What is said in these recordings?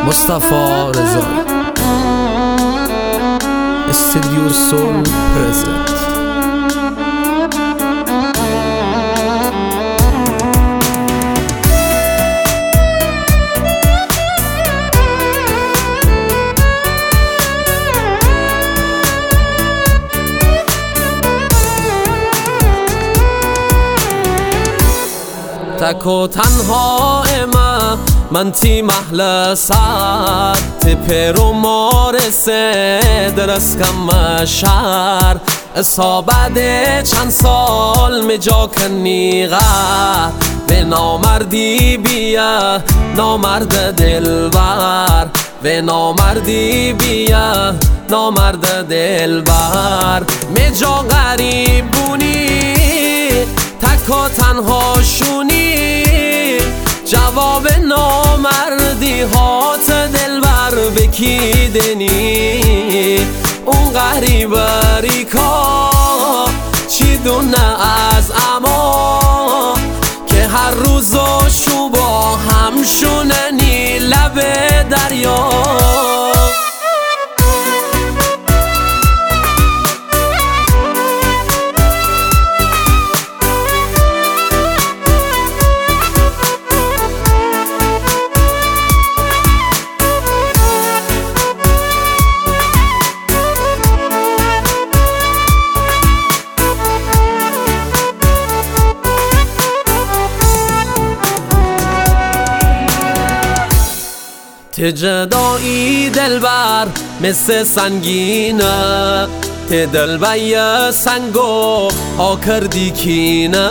مصطفی رضایی استودیو سول پرزنت. تک و تنها من تی محل سر تی پیرو مارسه درست کم شهر اصابت چند سال مجا کنیغه به نامردی بیا نامرد دلبر به نامردی بیا نامرد دلبر مجا غریب بونی تک و تنها شونی جواب نامردی هات دلبر بکی دنی اون غریبری کا چی دونه از اما که هر روز و شو با هم شوننی لب دریا. ته جدایی دلبر مثل سنگینه ته دلبی سنگو ها کردی کینه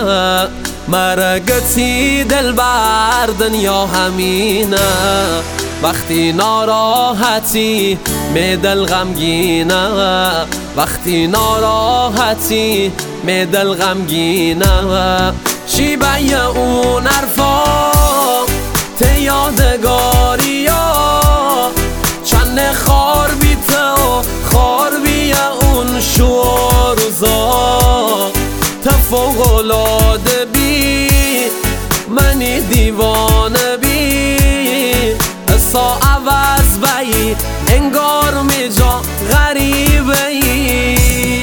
مرگتی دلبر دنیا همینه وقتی ناراحتی می دل غمگینه وقتی ناراحتی می دل غمگینه چی بی اون عرفا ته یادگاری چند خار بیته و خار بیا اون شو روزا تا فوق‌العاده بی منی دیوانه بی اصا عوض بی انگار میجا غریبه ای.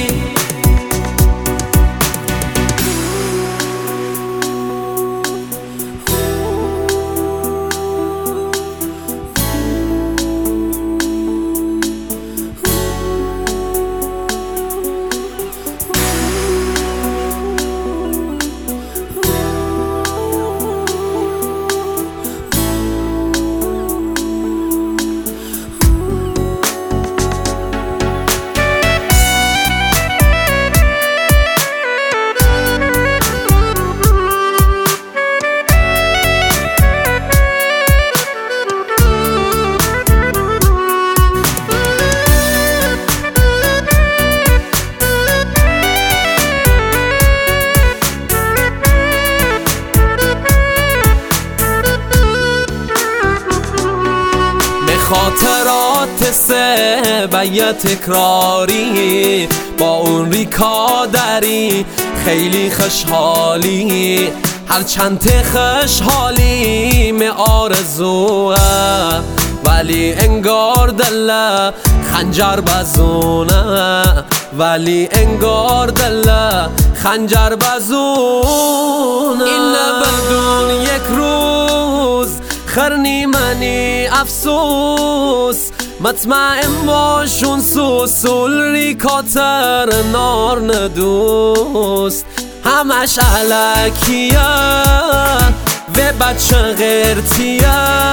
خاطرات سه بیا تکراری با اون ریکادری خیلی خوشحالی هر چند خوشحالی می آرزوه ولی انگار دل خنجر بزونه ولی انگار دل خنجر بزونه این بدون یک روز خرنی منی افسوس مطمئن باشون سوسول ریکاتر نار ندوست همش علکیه و بچه غیرتیه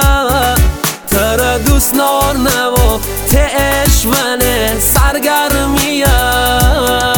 تر دوست نار نوا تش منه سرگرمیه.